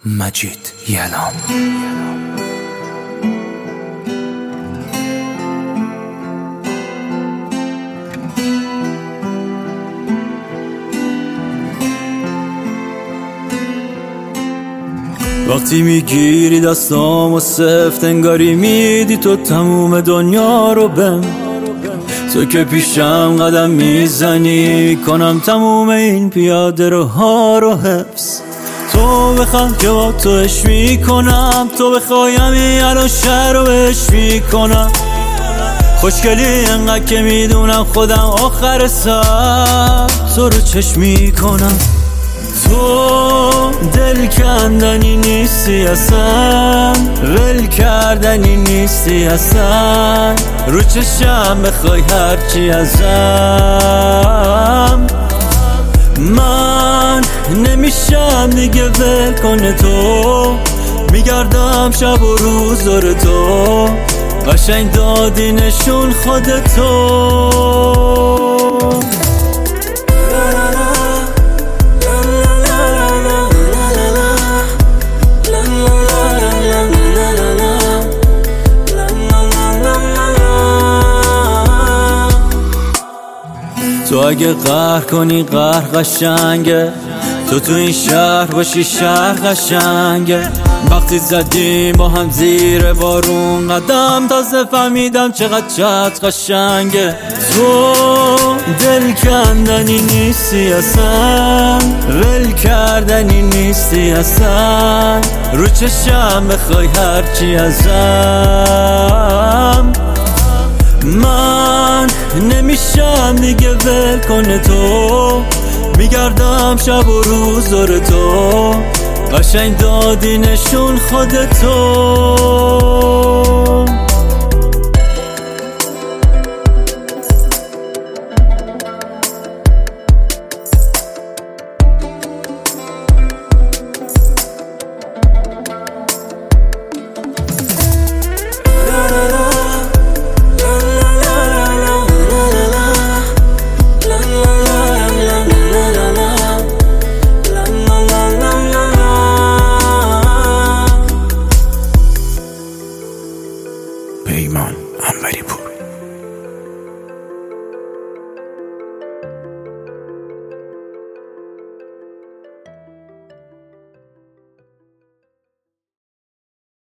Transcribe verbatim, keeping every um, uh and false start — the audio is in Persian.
مجید یلام. وقتی میگیری دستام و سفت انگاری میدی تو تموم دنیا رو بهم. تو که پیشم قدم میزنی کنم تموم این پیاده رو ها رو حفظ. تو بخوام که با تو عشق میکنم، تو بخوایم این الان شهر رو عشق میکنم. خوشگلی انقدر که میدونم خودم آخر سر تو رو چشم میکنم. تو دل کندنی نیستی اصلا، ول کردنی نیستی اصلا. رو چشم بخوای هرچی ازم، من نمیشم دیگه ول کنه تو. میگردم شب و روز دور تو، قشنگ دادی نشون خودتو. تو اگه قهر کنی قهر قشنگه، تو تو این شهر باشی شهر قشنگه. وقتی زدیم با هم زیر بارون قدم، تازه فهمیدم چقدر چت قشنگه. تو دل کندنی نیستی اصلا، ول کردنی نیستی اصلا. رو چشم بخوای هرچی ازم، من نمیشم دیگه ول کنه تو. میگردم شب و روز دور تو، قشنگ دادی نشون خودتو. پیمان انوری پور.